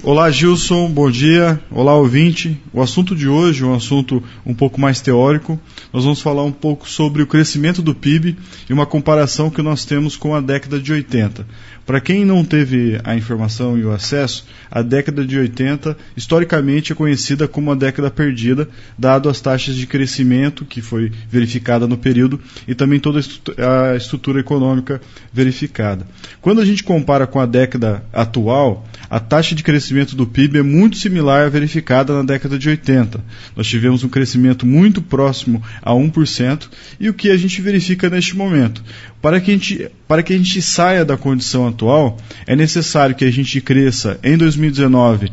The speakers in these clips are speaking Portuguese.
Olá, Gilson, bom dia. Olá, ouvinte. O assunto de hoje é um assunto um pouco mais teórico. Nós vamos falar um pouco sobre o crescimento do PIB e uma comparação que nós temos com a década de 80. Para quem não teve a informação e o acesso, a década de 80 historicamente é conhecida como a década perdida, dado as taxas de crescimento que foi verificada no período e também toda a estrutura econômica verificada. Quando a gente compara com a década atual, a taxa de crescimento do PIB é muito similar à verificada na década de 80. Nós tivemos um crescimento muito próximo a 1%, e o que a gente verifica neste momento? Para que a gente saia da condição atual, é necessário que a gente cresça em 2019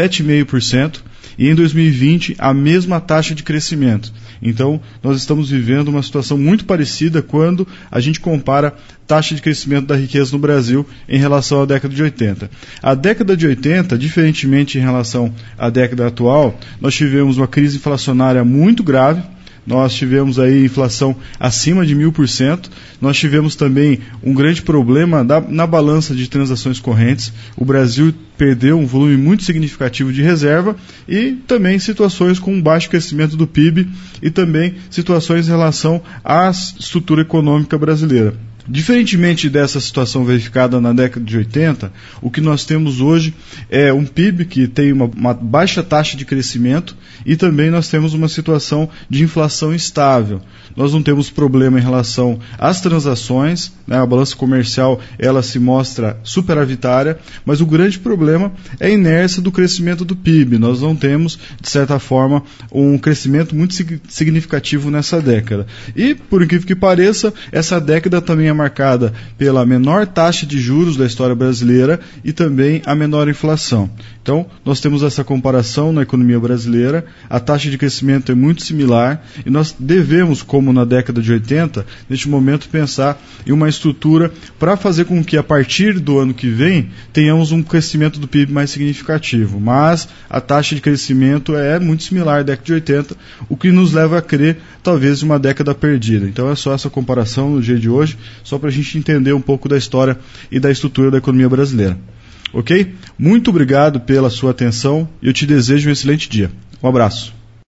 7,5% e em 2020 a mesma taxa de crescimento. Então, nós estamos vivendo uma situação muito parecida quando a gente compara taxa de crescimento da riqueza no Brasil em relação à década de 80. A década de 80, diferentemente em relação à década atual, nós tivemos uma crise inflacionária muito grave. Nós tivemos aí inflação acima de 1.000%. Nós tivemos também um grande problema na balança de transações correntes. O Brasil perdeu um volume muito significativo de reserva e também situações com um baixo crescimento do PIB e também situações em relação à estrutura econômica brasileira. Diferentemente dessa situação verificada na década de 80, o que nós temos hoje é um PIB que tem uma baixa taxa de crescimento e também nós temos uma situação de inflação estável. Nós não temos problema em relação às transações, né? A balança comercial ela se mostra superavitária, mas o grande problema é a inércia do crescimento do PIB. Nós não temos, de certa forma, um crescimento muito significativo nessa década. E, por incrível que pareça, essa década também é marcada pela menor taxa de juros da história brasileira e também a menor inflação. Então, nós temos essa comparação na economia brasileira, a taxa de crescimento é muito similar e nós devemos, como na década de 80, neste momento pensar em uma estrutura para fazer com que a partir do ano que vem tenhamos um crescimento do PIB mais significativo. Mas a taxa de crescimento é muito similar à década de 80, o que nos leva a crer talvez uma década perdida. Então é só essa comparação no dia de hoje, só para a gente entender um pouco da história e da estrutura da economia brasileira. Ok? Muito obrigado pela sua atenção e eu te desejo um excelente dia. Um abraço.